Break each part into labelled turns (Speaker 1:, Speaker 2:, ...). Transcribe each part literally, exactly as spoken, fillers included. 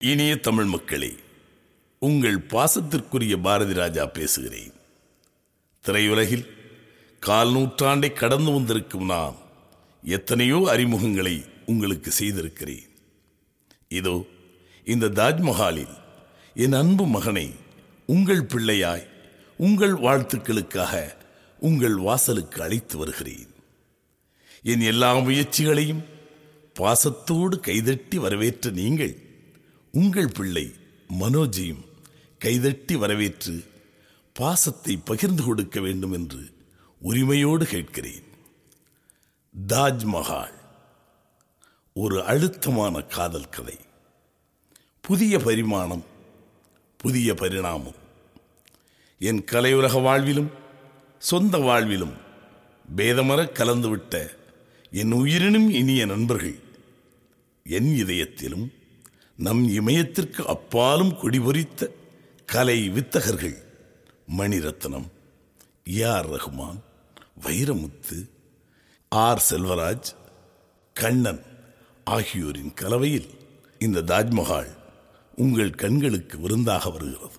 Speaker 1: இனிய தமிழ் மக்களே, உங்கள் பாசத்திற்குரிய பாரதி ராஜா பேசுகிறேன். திரையுலகில் கால் நூற்றாண்டை கடந்து வந்திருக்கும் நான் எத்தனையோ அறிமுகங்களை உங்களுக்கு செய்திருக்கிறேன். இதோ இந்த தாஜ்மஹாலில் என் அன்பு மகனை உங்கள் பிள்ளையாய் உங்கள் வாழ்த்துக்களுக்காக உங்கள் வாசலுக்கு அழைத்து வருகிறேன். என் எல்லா முயற்சிகளையும் பாசத்தோடு கைதட்டி வரவேற்ற நீங்கள் உங்கள் பிள்ளை மனோஜையும் கைதட்டி வரவேற்று பாசத்தை பகிர்ந்து கொடுக்க வேண்டும் என்று உரிமையோடு கேட்கிறேன். தாஜ்மஹால் ஒரு அழுத்தமான காதல் கதை. புதிய பரிமாணம், புதிய பரிணாமம். என் கலையுலக வாழ்விலும் சொந்த வாழ்விலும் பேதமர கலந்துவிட்ட என் உயிரினும் இனிய நண்பர்கள், என் இதயத்திலும் நம் இமயத்திற்கு அப்பாலும் கொடிபொறித்த கலை வித்தகர்கள் Maniratnam, A R Rahman, Vairamuthu, R Selvaraj, Kannan ஆகியோரின் கலவையில் இந்த தாஜ்மஹால் உங்கள் கண்களுக்கு விருந்தாக வருகிறது.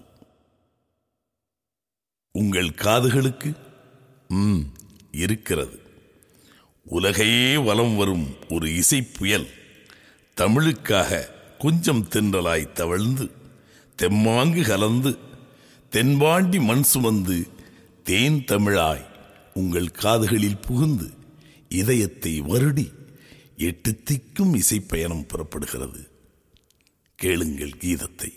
Speaker 1: உங்கள் காதுகளுக்கு ம் இருக்கிறது. உலகையே வலம் வரும் ஒரு இசை புயல் தமிழுக்காக கொஞ்சம் தென்றலாய் தவழ்ந்து தெம்மாங்கு கலந்து தென்பாண்டி மண் சுமந்து தேன் தமிழாய் உங்கள் காதுகளில் புகுந்து இதயத்தை வருடி எட்டு திக்கும் இசைப்பயணம் புறப்படுகிறது. கேளுங்கள் கீதத்தை.